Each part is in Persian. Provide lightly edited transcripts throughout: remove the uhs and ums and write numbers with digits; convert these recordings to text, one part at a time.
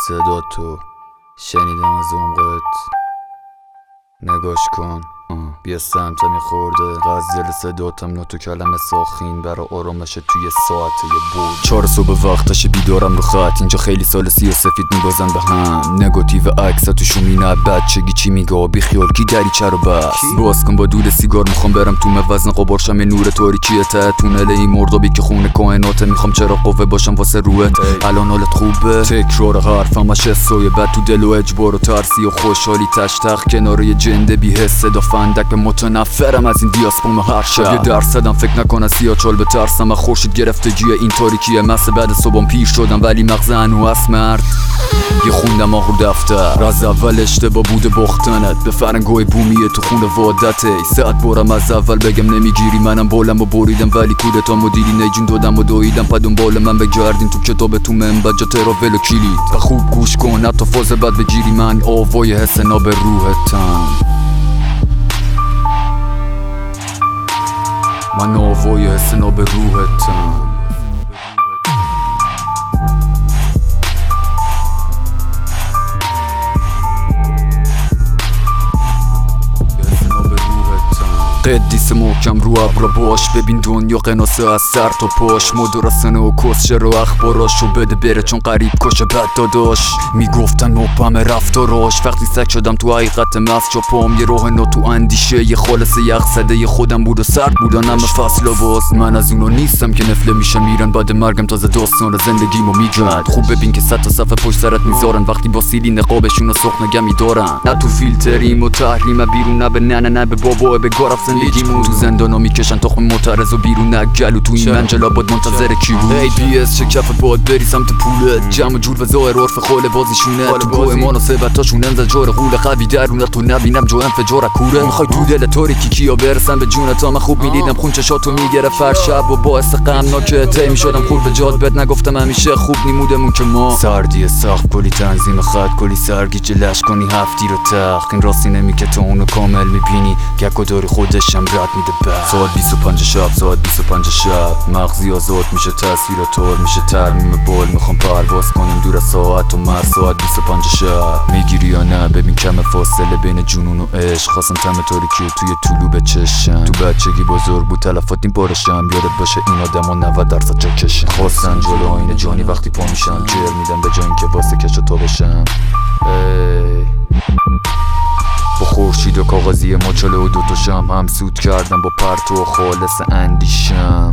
صدا تو شنیدم از عمقت، نگاش کن بیا سمت میخورده غزل صداتم نوتو کلمه ساخین برا آرامش توی ساعت یه بود 4 صبح وقتش بیدارم رو خط اینجا خیلی سال سی و سفید میبازن به هم نگاتیو عکسا تو شومینه بچگی چی میگه بی خیال کی دریچه رو بس باز کن با دود سیگار میخوام برم تو وزن قبارشم یه نور تاریکیه ته تونل این مردابی که خونه کائناته میخوام چرا قوه باشم واسه روحت الان حالت خوبه تکرار حرفم شسوی بد تو دل و اجبار و ترسی و خوشحالی تشتخ کنار یه جنده بی حس صدا فندک به متنفرم از این دیاسپوم هر شب یه درصدم فکر نکنه سیاچال به ترسم خورشید گرفتگی این تاریکیه مثل بعد صبحم پیر شدم ولی مغز هنو هست مرد یه خوندم آخر دفتر از اول اشتباه بوده باختنت به فرنگای بومیه تو خونه وادته ساعت بارم از اول بگم نمیگیری منم بالم و بریدم ولی کودتا مدیری نیجون دادم و دویدم پا دنبال من بگردین تو کتاب تو منبع جا تراول و کلید و خوب گوش کن حتی فاز بد بگیری من آوای حسنا به روحتم من آوای حسنا به روحتم قدیس محکم رو ابرا باش ببین دنیا قناسه از سر تا پاش مدرسنه و کسشه رو اخباراشو بده بره چون قریب کشه بد داداش میگفتن نوپم رفتاراش وقتی سک شدم تو حقیقت مفت چا پام یه راه نو تو اندیشه یه خالص یخ زده یه خودم بود و سرد بودن همه فصل باز من از اونو نیستم که نفله میشن میرن بعد مرگم تازه داستان زندگیمو میگن خوب ببین که 100 تا صفحه پشت سرت میذارن وقتی با سیلی نقابشون سخن نگمی دارن نه تو فیلتریم و تحریم بیرون نه به نه به بابا به گرف زندگیمون تو زندانا میکشن تخم معترض و بیرون نگلو تو این منجلا باد منتظر کی بود ای بی اس چه کف باد بری سمت پولت جمع جور و ظاهر عرف خال بازیشونه تو گوه مناسبتاشون انزجار قول قوی درون تو نبینم جو انفجار کوره میخوای تو دل تاریکی کیا برسن به جونتا من خوب میدیدم خون چشاتو میگره فر شب و باعث غمناکه تی میشدم خور به جاد بد نگفتم همیشه خوب نیمودمون که ما سردی سخت کلی تنظیم خط کلی سرگیجه لش کنی هفتی رو تخ این راستی نمی که تو اونو کامل میبینی گک و داری خودشم رد میده بعد ساعت 25 شب ساعت 25 شب مغزی آزاد میشه تصویر تار میشه ترمیم بال میخوام پرواز کنیم دور از ساعت و مر ساعت 25 شب میگیری یا نه ببین کم فاصله بین جنون و عشق خواستم تم تاریکی و توی طلوع به چشم تو بچگی بزرگ بود تلفات این بارشم یادت باشه این آدما 90% جا کشم خواستن جلو آینه جانی وقتی پا میشم جر میدم به جای اینکه واسه کش و تا بشم با خورشید و کاغذی ماچاله و دوتا شم هم سود کردم با پرتو و خالص اندیشم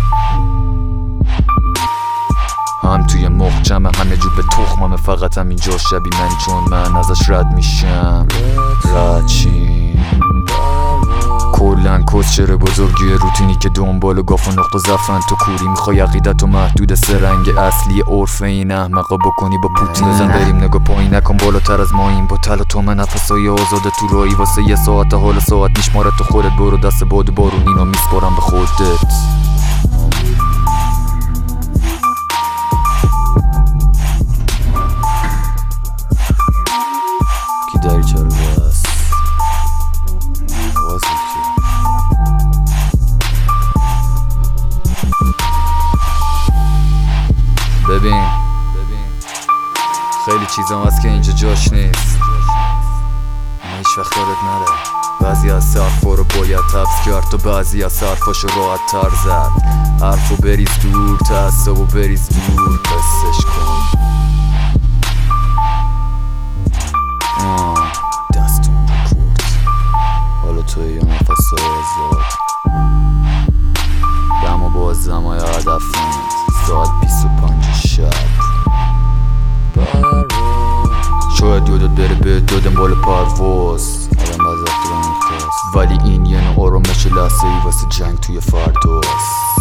هم توی مخجمه همه جو به تخممه فقط هم اینجا شبی من چون من ازش رد میشم رد چیم کلن کسچره بزرگی روتینی که دنبال و گاف و نقط و زفن تو کوری میخوای عقیدت و محدود سرنگ اصلی عرف این احمقا بکنی با پوتین بزن بریم نگاه پایین نکن بالاتر از ما این با تل و تومه نفسای آزاده تو رایی واسه یه ساعت حال ساعت میشماره تو خودت برو دست باد و بارون اینا میسپارم به خودت کی داری چرا بس ببین خیلی چیزام هست که اینجا جاش نیست هیچ وقت یادت نره بعضی از حرفا رو باید حبس کرد تا بعضی از حرفاشو راحت تر زد حرفو بریز دور تعصبو بریز دور قصش کن دستون رکورد حالا توی یا نفسای آزاد دم با زمای هدف ساعت 25 شب شاید یادت بره به دادم بالا پرواز آدم بعض وقتی با ولی این یه نوع آرامش لحظه ای واسه جنگ توی فرداست